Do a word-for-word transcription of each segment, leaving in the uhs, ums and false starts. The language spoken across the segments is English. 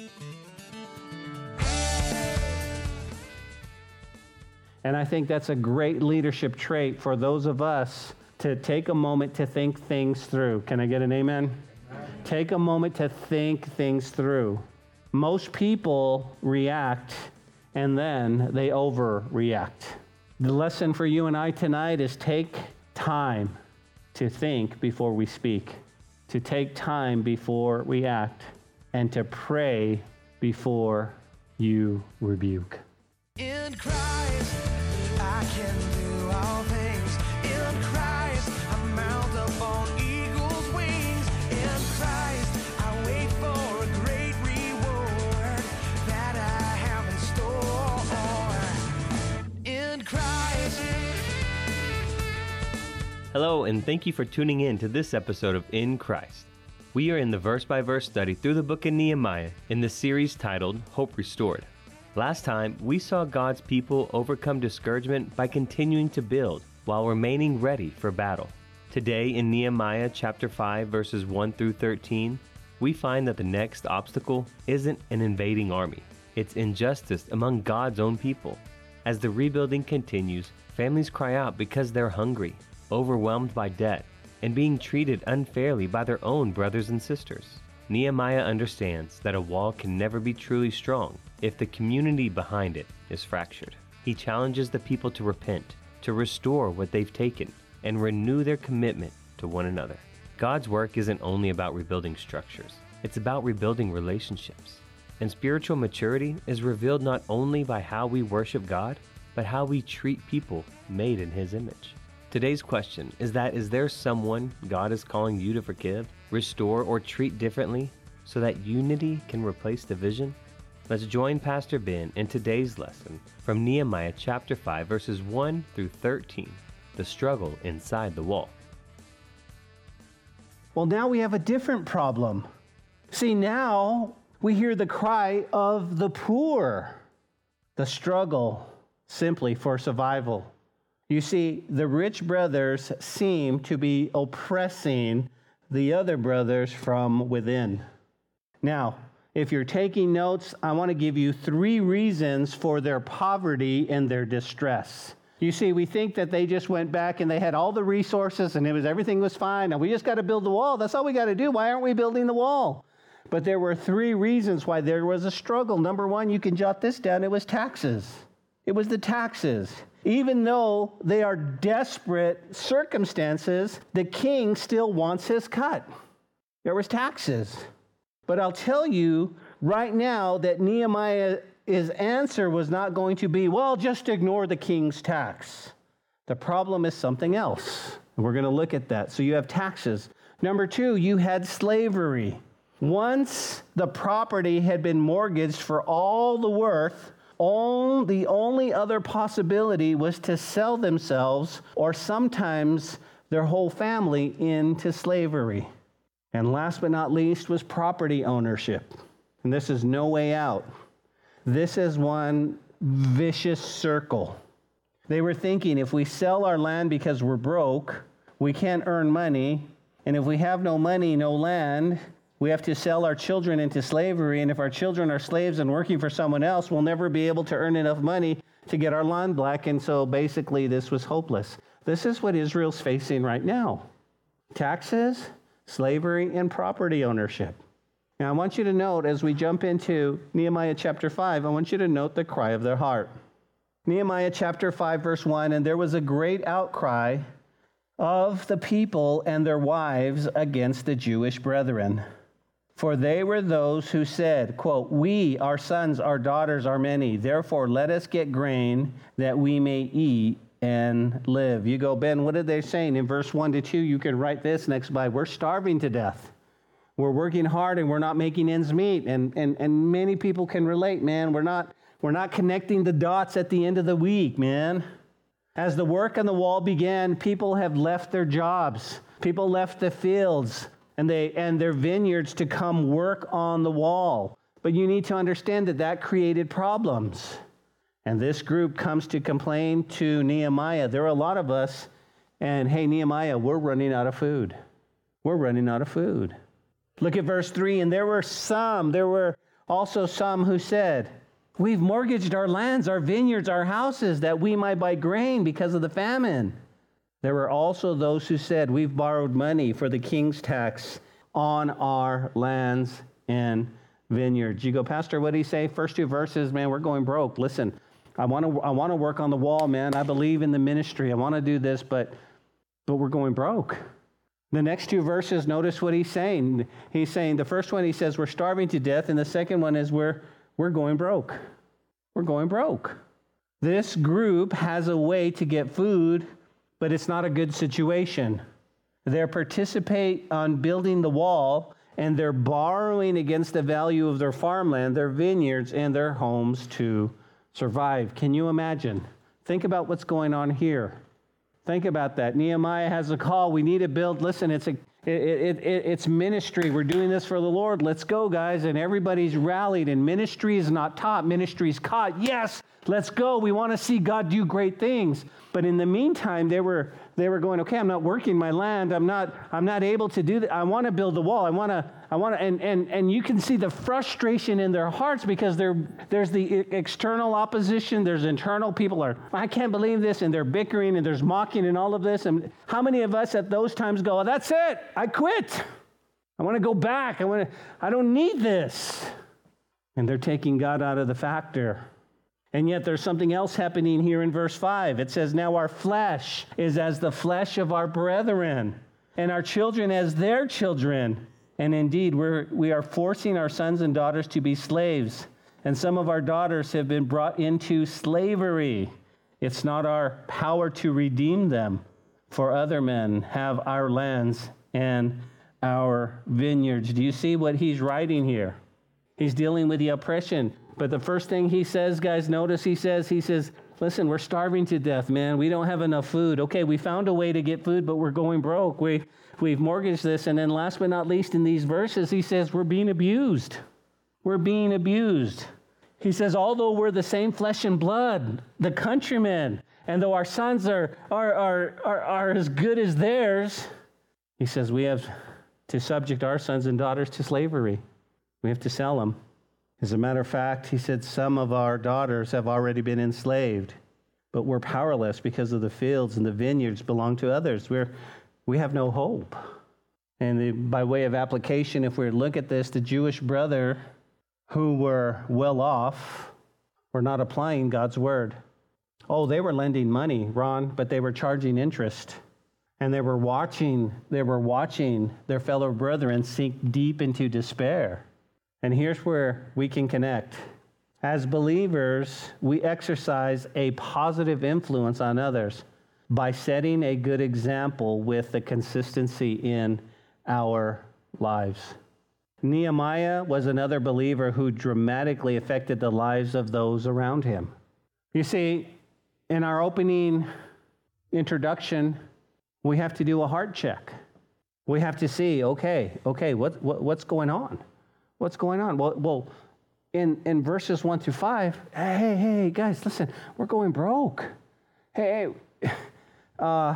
And I think that's a great leadership trait for those of us to take a moment to think things through. Can I get an amen? Amen. Take a moment to think things through. Most people react and then they overreact. The lesson for you and I tonight is take time to think before we speak, to take time before we act, and to pray before you rebuke. In Christ, I can do all things. In Christ, I mount up on eagle's wings. In Christ, I wait for a great reward that I have in store. In Christ. Hello, and thank you for tuning in to this episode of In Christ. We are in the verse-by-verse study through the book of Nehemiah in the series titled Hope Restored. Last time, we saw God's people overcome discouragement by continuing to build while remaining ready for battle. Today in Nehemiah chapter five, verses one through thirteen, we find that the next obstacle isn't an invading army. It's injustice among God's own people. As the rebuilding continues, families cry out because they're hungry, overwhelmed by debt, and being treated unfairly by their own brothers and sisters. Nehemiah understands that a wall can never be truly strong if the community behind it is fractured. He challenges the people to repent, to restore what they've taken, and renew their commitment to one another. God's work isn't only about rebuilding structures, it's about rebuilding relationships. And spiritual maturity is revealed not only by how we worship God, but how we treat people made in His image. Today's question is that is there someone God is calling you to forgive, restore, or treat differently so that unity can replace division? Let's join Pastor Ben in today's lesson from Nehemiah chapter five, verses one through thirteen, the struggle inside the wall. Well, now we have a different problem. See, now we hear the cry of the poor, the struggle simply for survival. You see, the rich brothers seem to be oppressing the other brothers from within. Now, if you're taking notes, I want to give you three reasons for their poverty and their distress. You see, we think that they just went back and they had all the resources and it was everything was fine. And we just got to build the wall. That's all we got to do. Why aren't we building the wall? But there were three reasons why there was a struggle. Number one, you can jot this down. It was taxes. It was the taxes. Even though they are desperate circumstances, the king still wants his cut. There was taxes. But I'll tell you right now that Nehemiah's answer was not going to be, well, just ignore the king's tax. The problem is something else. And we're going to look at that. So you have taxes. Number two, you had slavery. Once the property had been mortgaged for all the worth, all, the only other possibility was to sell themselves or sometimes their whole family into slavery. And last but not least was property ownership. And this is no way out. This is one vicious circle. They were thinking if we sell our land because we're broke, we can't earn money. And if we have no money, no land, we have to sell our children into slavery. And if our children are slaves and working for someone else, we'll never be able to earn enough money to get our land back. And so basically this was hopeless. This is what Israel's facing right now. Taxes, slavery, and property ownership. Now, I want you to note, as we jump into Nehemiah chapter five, I want you to note the cry of their heart. Nehemiah chapter five, verse one, and there was a great outcry of the people and their wives against the Jewish brethren. For they were those who said, quote, we, our sons, our daughters are many. Therefore, let us get grain that we may eat and live. You go, Ben, what are they saying? In verse one to two, you can write this next by, we're starving to death. We're working hard and we're not making ends meet. And, and, and many people can relate, man. We're not, we're not connecting the dots at the end of the week, man. As the work on the wall began, people have left their jobs. People left the fields and they and their vineyards to come work on the wall. But you need to understand that that created problems. And this group comes to complain to Nehemiah. There are a lot of us, and hey, Nehemiah, we're running out of food. We're running out of food. Look at verse three, and there were some, there were Also some who said, we've mortgaged our lands, our vineyards, our houses, that we might buy grain because of the famine. There were also those who said, we've borrowed money for the king's tax on our lands and vineyards. You go, Pastor, what did he say? First two verses, man, we're going broke. Listen, I want to I want to work on the wall, man. I believe in the ministry. I want to do this, but but we're going broke. The next two verses, notice what he's saying. He's saying, the first one, he says, we're starving to death, and the second one is we're we're going broke. We're going broke. This group has a way to get food, but it's not a good situation. They participate on building the wall, and they're borrowing against the value of their farmland, their vineyards, and their homes to survive. Can you imagine? Think about what's going on here. Think about that. Nehemiah has a call. We need to build. Listen, it's a it, it, it, it's ministry. We're doing this for the Lord. Let's go, guys. And everybody's rallied. And ministry is not taught. Ministry is caught. Yes, let's go. We want to see God do great things. But in the meantime, they were they were going, okay, I'm not working my land. I'm not I'm not able to do that. I want to build the wall. I want to I want to and and and you can see the frustration in their hearts because there there's the external opposition. There's internal people are, I can't believe this, and they're bickering and there's mocking and all of this. And how many of us at those times go, oh, that's it. I quit. I want to go back. I want to. I don't need this. And they're taking God out of the factor. And yet there's something else happening here in verse five. It says, now our flesh is as the flesh of our brethren, and our children as their children. And indeed, we're, we are forcing our sons and daughters to be slaves. And some of our daughters have been brought into slavery. It's not our power to redeem them, for other men have our lands and our vineyards. Do you see what he's writing here? He's dealing with the oppression. But the first thing he says, guys, notice he says, he says, listen, we're starving to death, man. We don't have enough food. Okay, we found a way to get food, but we're going broke. We, we've mortgaged this. And then last but not least in these verses, he says, we're being abused. We're being abused. He says, although we're the same flesh and blood, the countrymen, and though our sons are, are, are, are, are as good as theirs, he says, we have to subject our sons and daughters to slavery. We have to sell them. As a matter of fact, he said some of our daughters have already been enslaved, but we're powerless because of the fields and the vineyards belong to others. We're, we have no hope. And the, by way of application, if we look at this, the Jewish brother who were well off were not applying God's word. Oh, they were lending money, Ron, but they were charging interest. And they were watching, they were watching their fellow brethren sink deep into despair. And here's where we can connect. As believers, we exercise a positive influence on others by setting a good example with the consistency in our lives. Nehemiah was another believer who dramatically affected the lives of those around him. You see, in our opening introduction, we have to do a heart check. We have to see, okay, okay, what, what what's going on? What's going on? Well, well, in, in verses one through five, hey, hey, guys, listen, we're going broke. Hey, hey uh,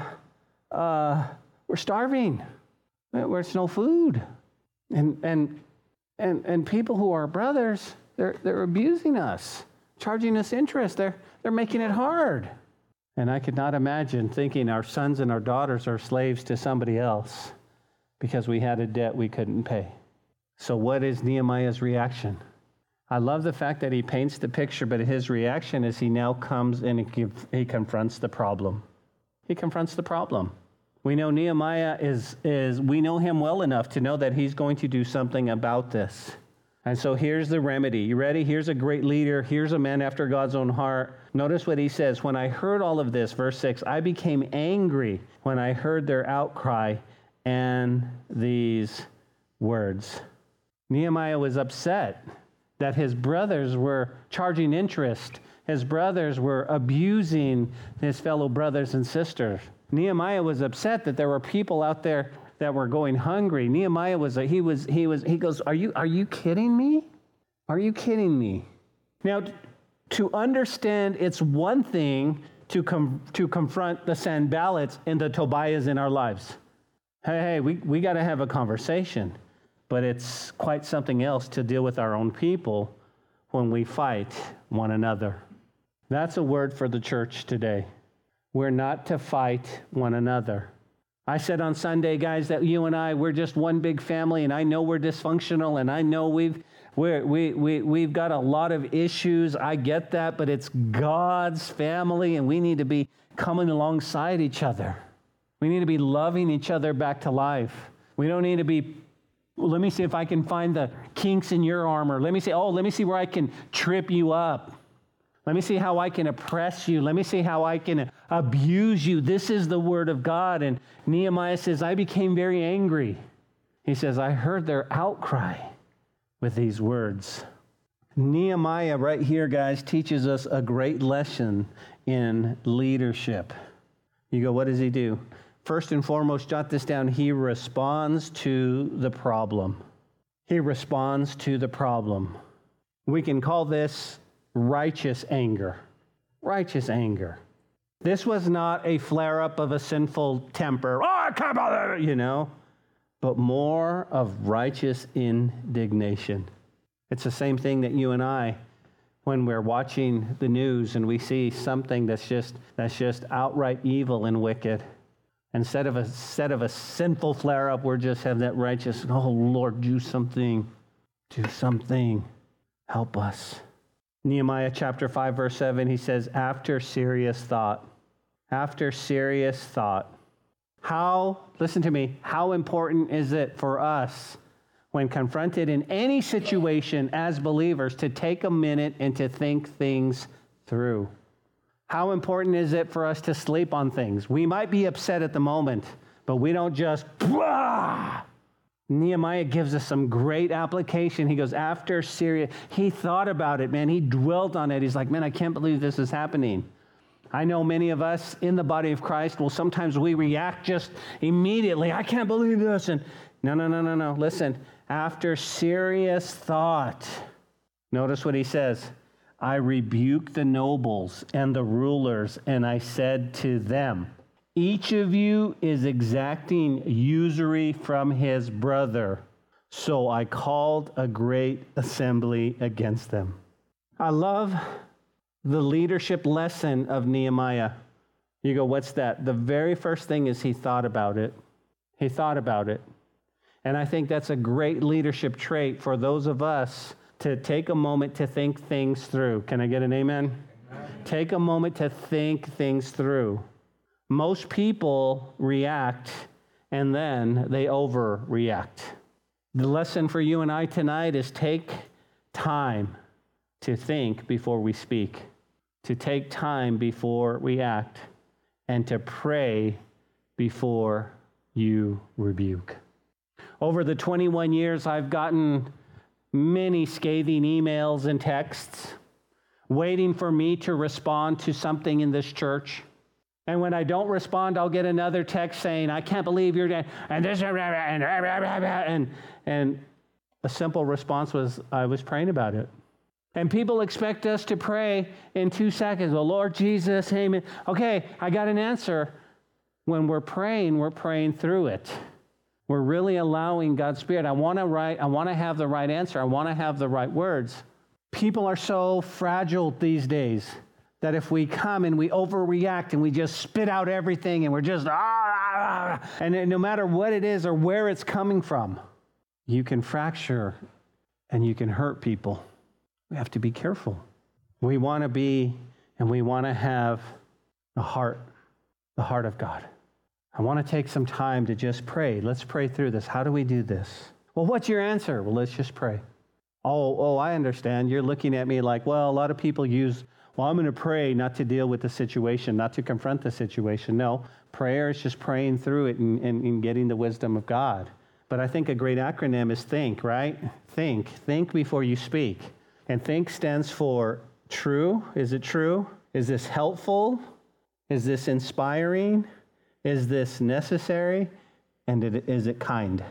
uh, we're starving. There's no food. And and and and people who are brothers, they're they're abusing us, charging us interest. They're they're making it hard. And I could not imagine thinking our sons and our daughters are slaves to somebody else because we had a debt we couldn't pay. So what is Nehemiah's reaction? I love the fact that he paints the picture, but his reaction is he now comes and he, he confronts the problem. He confronts the problem. We know Nehemiah is, is, we know him well enough to know that he's going to do something about this. And so here's the remedy. You ready? Here's a great leader. Here's a man after God's own heart. Notice what he says. When I heard all of this, verse six, I became angry when I heard their outcry and these words. Nehemiah was upset that his brothers were charging interest. His brothers were abusing his fellow brothers and sisters. Nehemiah was upset that there were people out there that were going hungry. Nehemiah was, a, he was, he was, he goes, are you, are you kidding me? Are you kidding me? Now, to understand, it's one thing to com- to confront the Sanballats and the Tobiahs in our lives. Hey, hey, we, we got to have a conversation. but it's quite something else to deal with our own people when we fight one another. That's a word for the church today. We're not to fight one another. I said on Sunday, guys, that you and I, we're just one big family, and I know we're dysfunctional, and I know we've we're, we we we've got a lot of issues. I get that, but it's God's family, and we need to be coming alongside each other. We need to be loving each other back to life. We don't need to be, well, let me see if I can find the kinks in your armor. Let me see, oh, let me see where I can trip you up. Let me see how I can oppress you. Let me see how I can abuse you. This is the word of God. And Nehemiah says, I became very angry. He says, I heard their outcry with these words. Nehemiah right here, guys, teaches us a great lesson in leadership. You go, what does he do? First and foremost, jot this down. He responds to the problem. He responds to the problem. We can call this righteous anger. Righteous anger. This was not a flare-up of a sinful temper. Oh, I can't bother, you know, but more of righteous indignation. It's the same thing that you and I, when we're watching the news and we see something that's just that's just outright evil and wicked. Instead of a instead of a sinful flare-up, we're just have that righteous, oh Lord, do something. Do something. Help us. Nehemiah chapter five, verse seven, he says, after serious thought, after serious thought, how, listen to me, how important is it for us when confronted in any situation as believers to take a minute and to think things through? How important is it for us to sleep on things? We might be upset at the moment, but we don't just, blah! Nehemiah gives us some great application. He goes, after Syria, he thought about it, man. He dwelt on it. He's like, man, I can't believe this is happening. I know many of us in the body of Christ, well, sometimes we react just immediately. I can't believe this. And no, no, no, no, no. Listen, after serious thought, notice what he says. I rebuked the nobles and the rulers, and I said to them, each of you is exacting usury from his brother. So I called a great assembly against them. I love the leadership lesson of Nehemiah. You go, what's that? The very first thing is he thought about it. He thought about it. And I think that's a great leadership trait for those of us to take a moment to think things through. Can I get an amen? Amen. Take a moment to think things through. Most people react and then they overreact. The lesson for you and I tonight is take time to think before we speak, to take time before we act, and to pray before you rebuke. Over the twenty-one years, I've gotten many scathing emails and texts waiting for me to respond to something in this church. And when I don't respond, I'll get another text saying, I can't believe you're doing, and this, and, and, and a simple response was, I was praying about it. And people expect us to pray in two seconds. Well, Lord Jesus, amen. Okay, I got an answer. When we're praying, we're praying through it. We're really allowing God's Spirit. I want to write, I want to have the right answer. I want to have the right words. People are so fragile these days that if we come and we overreact and we just spit out everything and we're just, ah, ah, ah, and no matter what it is or where it's coming from, you can fracture and you can hurt people. We have to be careful. We want to be and we want to have the heart, the heart of God. I want to take some time to just pray. Let's pray through this. How do we do this? Well, what's your answer? Well, let's just pray. Oh, oh, I understand. You're looking at me like, well, a lot of people use, well, I'm going to pray not to deal with the situation, not to confront the situation. No, prayer is just praying through it and, and, and getting the wisdom of God. But I think a great acronym is THINK, right? Think. Think before you speak. And THINK stands for true. Is it true? Is this helpful? Is this inspiring? Is this necessary? And it, is it kind?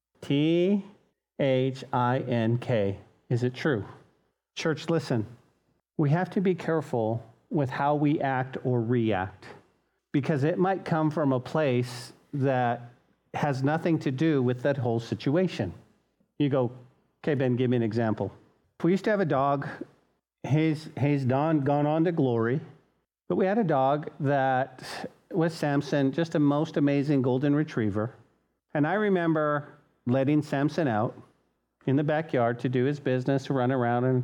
T H I N K. Is it true? Church, listen. We have to be careful with how we act or react, because it might come from a place that has nothing to do with that whole situation. You go, okay, Ben, give me an example. We used to have a dog. He's, he's gone, gone on to glory. But we had a dog that was Samson, just a most amazing golden retriever. And I remember letting Samson out in the backyard to do his business, to run around. And,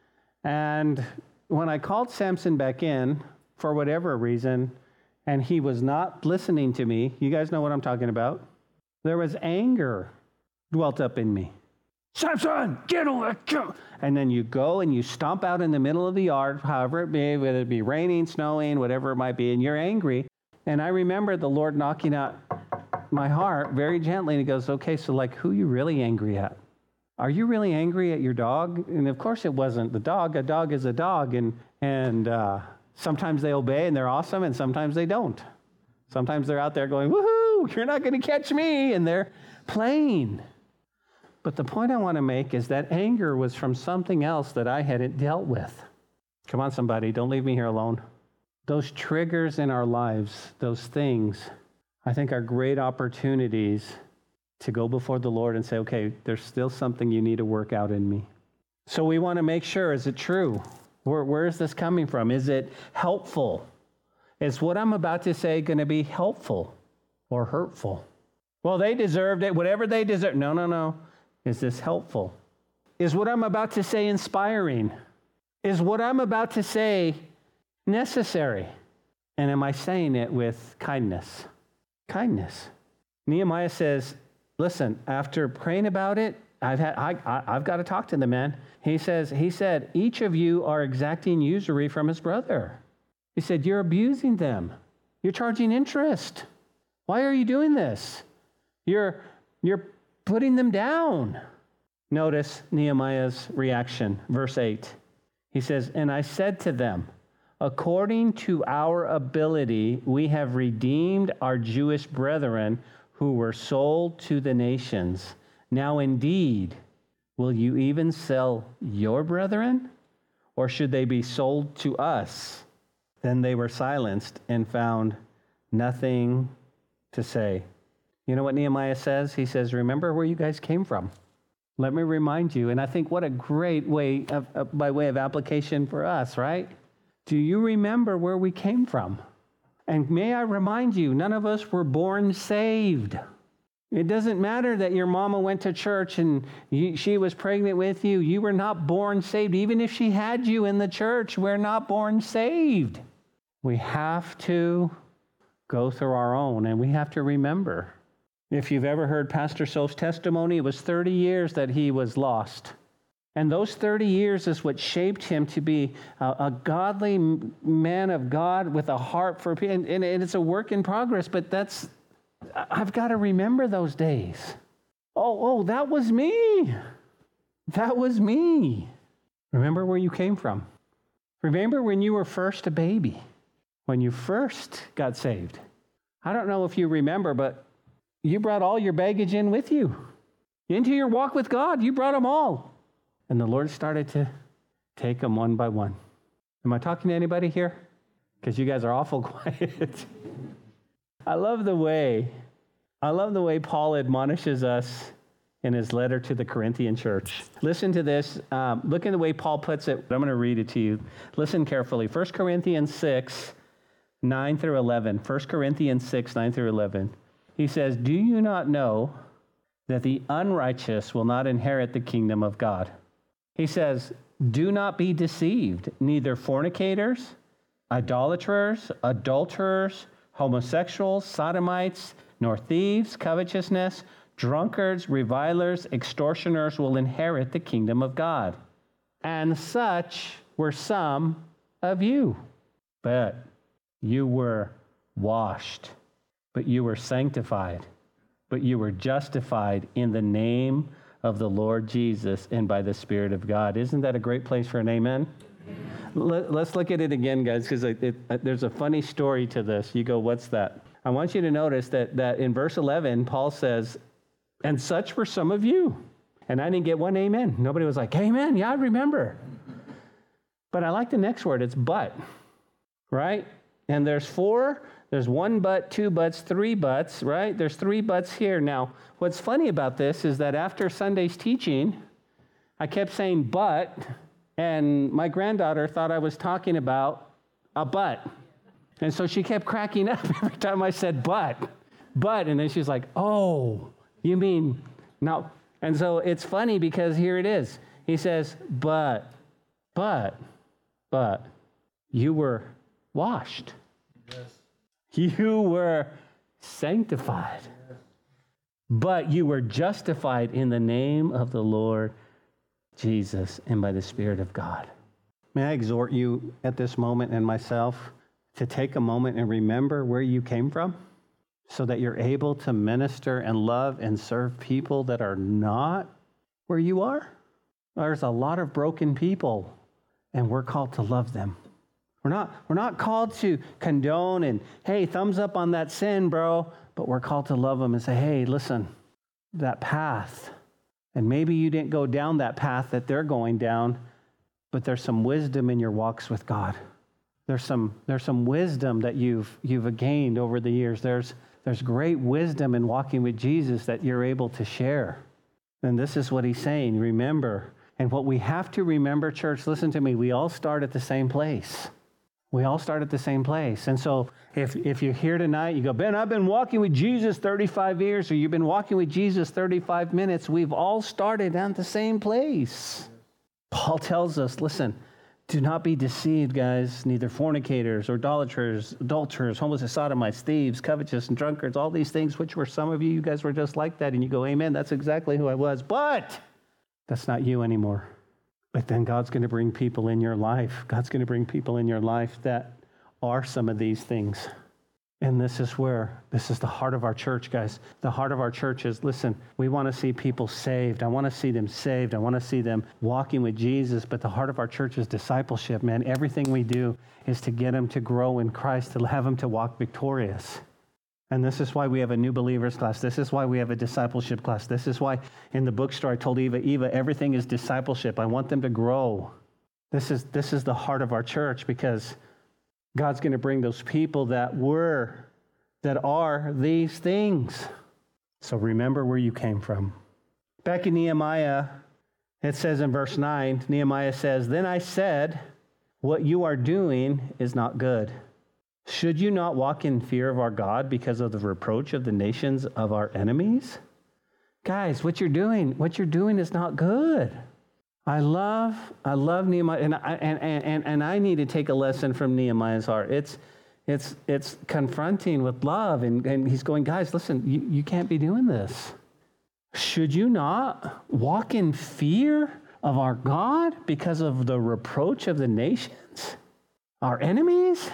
and when I called Samson back in, for whatever reason, and he was not listening to me, you guys know what I'm talking about, there was anger dwelt up in me. Samson, get over here. And then you go and you stomp out in the middle of the yard, however it be, whether it be raining, snowing, whatever it might be, and you're angry. And I remember the Lord knocking out my heart very gently, and he goes, okay, so like, who are you really angry at? Are you really angry at your dog? And of course it wasn't the dog. A dog is a dog, and and uh, sometimes they obey and they're awesome, and sometimes they don't. Sometimes they're out there going, woohoo, you're not going to catch me, and they're playing. But the point I want to make is that anger was from something else that I hadn't dealt with. Come on, somebody, don't leave me here alone. Those triggers in our lives, those things, I think are great opportunities to go before the Lord and say, okay, there's still something you need to work out in me. So we want to make sure, is it true? Where, where is this coming from? Is it helpful? Is what I'm about to say going to be helpful or hurtful? Well, they deserved it, whatever they deserve. No, no, no. Is this helpful? Is what I'm about to say inspiring? Is what I'm about to say necessary? And am I saying it with kindness? Kindness. Nehemiah says, listen, after praying about it, I've had, I, I, I've got to talk to the man. He says, he said, each of you are exacting usury from his brother. He said, you're abusing them. You're charging interest. Why are you doing this? You're, you're putting them down. Notice Nehemiah's reaction, verse eight. He says, and I said to them, according to our ability, we have redeemed our Jewish brethren who were sold to the nations. Now indeed, will you even sell your brethren? Or should they be sold to us? Then they were silenced and found nothing to say. You know what Nehemiah says? He says, remember where you guys came from. Let me remind you. And I think what a great way, of, uh, by way of application for us, right? Do you remember where we came from? And may I remind you, none of us were born saved. It doesn't matter that your mama went to church and you, she was pregnant with you. You were not born saved. Even if she had you in the church, we're not born saved. We have to go through our own, and we have to remember. If you've ever heard Pastor Soph's testimony, it was thirty years that he was lost. And those thirty years is what shaped him to be a, a godly man of God with a heart for people. And, and it's a work in progress, but that's, I've got to remember those days. Oh, oh, that was me. That was me. Remember where you came from. Remember when you were first a baby, when you first got saved. I don't know if you remember, but you brought all your baggage in with you. Into your walk with God, you brought them all. And the Lord started to take them one by one. Am I talking to anybody here? Because you guys are awful quiet. I love the way, I love the way Paul admonishes us in his letter to the Corinthian church. Listen to this. Um, look at the way Paul puts it. I'm going to read it to you. Listen carefully. First Corinthians six, nine through eleven. First Corinthians six, nine through eleven. He says, do you not know that the unrighteous will not inherit the kingdom of God? He says, do not be deceived. Neither fornicators, idolaters, adulterers, homosexuals, sodomites, nor thieves, covetousness, drunkards, revilers, extortioners will inherit the kingdom of God. And such were some of you. But you were washed, but you were sanctified, but you were justified in the name of the Lord Jesus and by the Spirit of God. Isn't that a great place for an amen? Let, let's look at it again, guys, because there's a funny story to this. You go, what's that? I want you to notice that, that in verse eleven, Paul says, and such were some of you. And I didn't get one amen. Nobody was like, amen, yeah, I remember. But I like the next word. It's but, right? And there's four There's one but, two buts, three buts, right? There's three buts here. Now, what's funny about this is that after Sunday's teaching, I kept saying but, and my granddaughter thought I was talking about a but. And so she kept cracking up every time I said but, but, and then she's like, oh, you mean no. And so it's funny because here it is. He says, but, but, but, you were washed. Yes. You were sanctified. Yes. But you were justified in the name of the Lord Jesus and by the Spirit of God. May I exhort you at this moment and myself to take a moment and remember where you came from so that you're able to minister and love and serve people that are not where you are. There's a lot of broken people, and we're called to love them. We're not, we're not called to condone and, hey, thumbs up on that sin, bro, but we're called to love them and say, hey, listen, that path, and maybe you didn't go down that path that they're going down, but there's some wisdom in your walks with God. There's some, there's some wisdom that you've, you've gained over the years. There's, there's great wisdom in walking with Jesus that you're able to share. And this is what he's saying, remember. And what we have to remember, church, listen to me, we all start at the same place. We all start at the same place. And so if, if you're here tonight, you go, Ben, I've been walking with Jesus thirty-five years, or you've been walking with Jesus thirty-five minutes. We've all started at the same place. Paul tells us, listen, do not be deceived, guys, neither fornicators or idolaters, adulterers, homeless, sodomites, thieves, covetous, and drunkards, all these things, which were some of you, you guys were just like that. And you go, amen, that's exactly who I was. But that's not you anymore. But then God's going to bring people in your life. God's going to bring people in your life that are some of these things. And this is where, this is the heart of our church, guys. The heart of our church is, listen, we want to see people saved. I want to see them saved. I want to see them walking with Jesus. But the heart of our church is discipleship, man. Everything we do is to get them to grow in Christ, to have them to walk victorious. And this is why we have a new believers class. This is why we have a discipleship class. This is why in the bookstore I told Eva, Eva, everything is discipleship. I want them to grow. This is, this is the heart of our church, because God's going to bring those people that were, that are these things. So remember where you came from. Back in Nehemiah, it says in verse nine, Nehemiah says, then I said, what you are doing is not good. Should you not walk in fear of our God because of the reproach of the nations of our enemies? Guys, what you're doing, what you're doing is not good. I love, I love Nehemiah, and I, and, and, and I need to take a lesson from Nehemiah's heart. It's, it's, it's confronting with love, and, and he's going, guys, listen, you, you can't be doing this. Should you not walk in fear of our God because of the reproach of the nations, our enemies?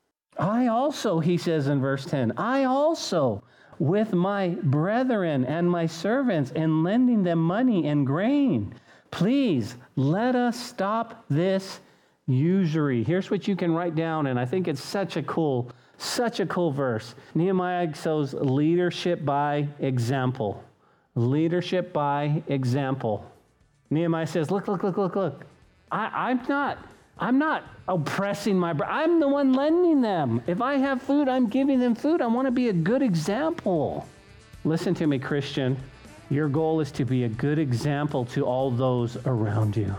I also, he says in verse ten, I also, with my brethren and my servants, and lending them money and grain, please let us stop this usury. Here's what you can write down, and I think it's such a cool, such a cool verse. Nehemiah shows leadership by example. Leadership by example. Nehemiah says, look, look, look, look, look. I, I'm not... I'm not oppressing my brother. I'm the one lending them. If I have food, I'm giving them food. I want to be a good example. Listen to me, Christian. Your goal is to be a good example to all those around you.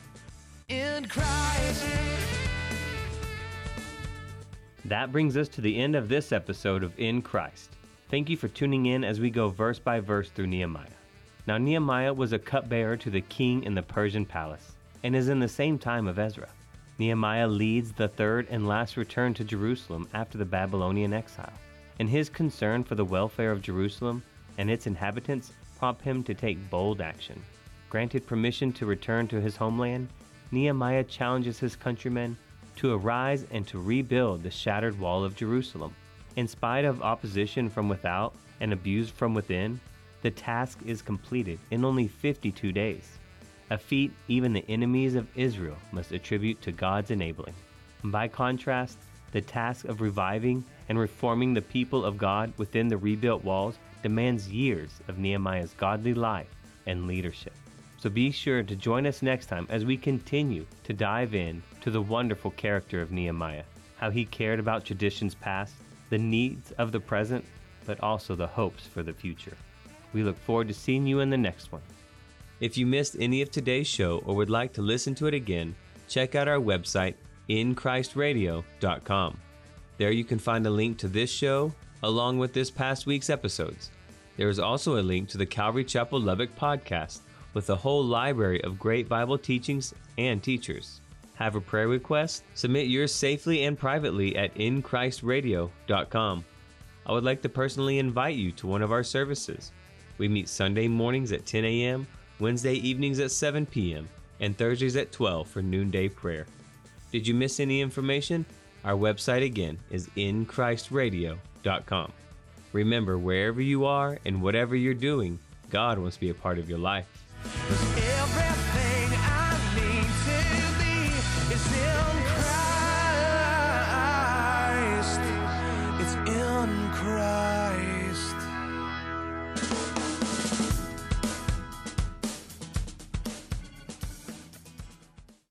In Christ. That brings us to the end of this episode of In Christ. Thank you for tuning in as we go verse by verse through Nehemiah. Now, Nehemiah was a cupbearer to the king in the Persian palace and is in the same time of Ezra. Nehemiah leads the third and last return to Jerusalem after the Babylonian exile, and his concern for the welfare of Jerusalem and its inhabitants prompt him to take bold action. Granted permission to return to his homeland, Nehemiah challenges his countrymen to arise and to rebuild the shattered wall of Jerusalem. In spite of opposition from without and abuse from within, the task is completed in only fifty-two days. A feat even the enemies of Israel must attribute to God's enabling. By contrast, the task of reviving and reforming the people of God within the rebuilt walls demands years of Nehemiah's godly life and leadership. So be sure to join us next time as we continue to dive in to the wonderful character of Nehemiah, how he cared about traditions past, the needs of the present, but also the hopes for the future. We look forward to seeing you in the next one. If you missed any of today's show or would like to listen to it again, check out our website, in christ radio dot com. There you can find a link to this show, along with this past week's episodes. There is also a link to the Calvary Chapel Lubbock podcast, with a whole library of great Bible teachings and teachers. Have a prayer request? Submit yours safely and privately at in christ radio dot com. I would like to personally invite you to one of our services. We meet Sunday mornings at ten a.m., Wednesday evenings at seven p.m., and Thursdays at twelve for noonday prayer. Did you miss any information? Our website again is in christ radio dot com. Remember, wherever you are and whatever you're doing, God wants to be a part of your life.